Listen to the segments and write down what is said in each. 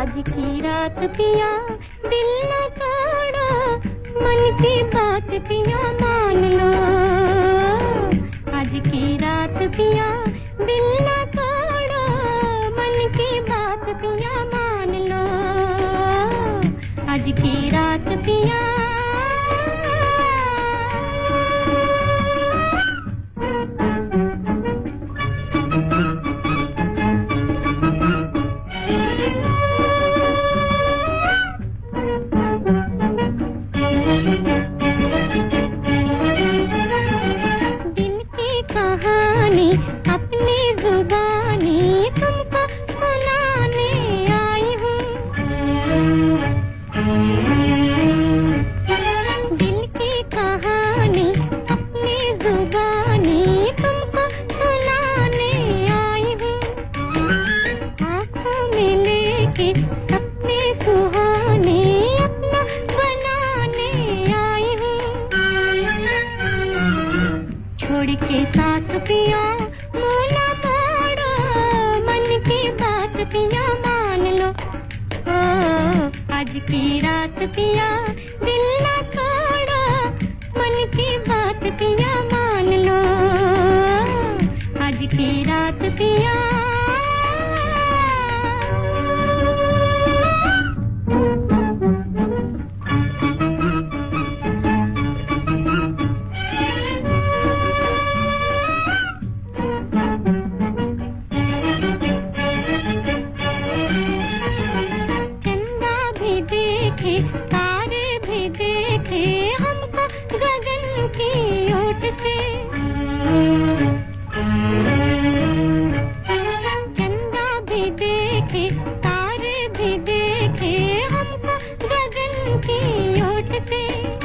आज की रात पिया दिल न तोड़ो, मन की बात पिया मान लो। आज की रात पिया दिल न तोड़ो, मन की बात पिया मान लो। आज की रात पिया अपनी जुबानी तुमको सुनाने आई हूँ। दिल की कहानी अपनी जुबानी तुमको सुनाने आई हूँ। आँखों में लेके सपने सुहाने अपना बनाने आई हूँ। छोड़ के साथ पिया पिया मान लो। ओ आज की रात पिया दिल न तोड़ो, मन की बात पिया मान लो। आज की रात पिया तारे भी देखे हमको गगन की ओट से। चंदा भी देखे तारे भी देखे हमको गगन की ओट से।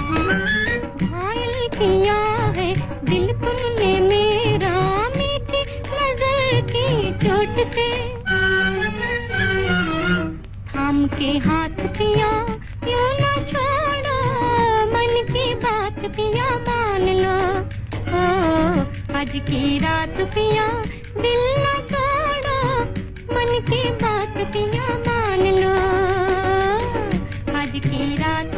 घायल किया है दिल तुमने मेरा मीठी नजर की चोट से। थाम के हाथ पिया यूं न छोड़ो, मन की बात पिया मान लो। ओ आज की रात पिया दिल न तोड़ो, मन की बात पिया मान लो। आज की रात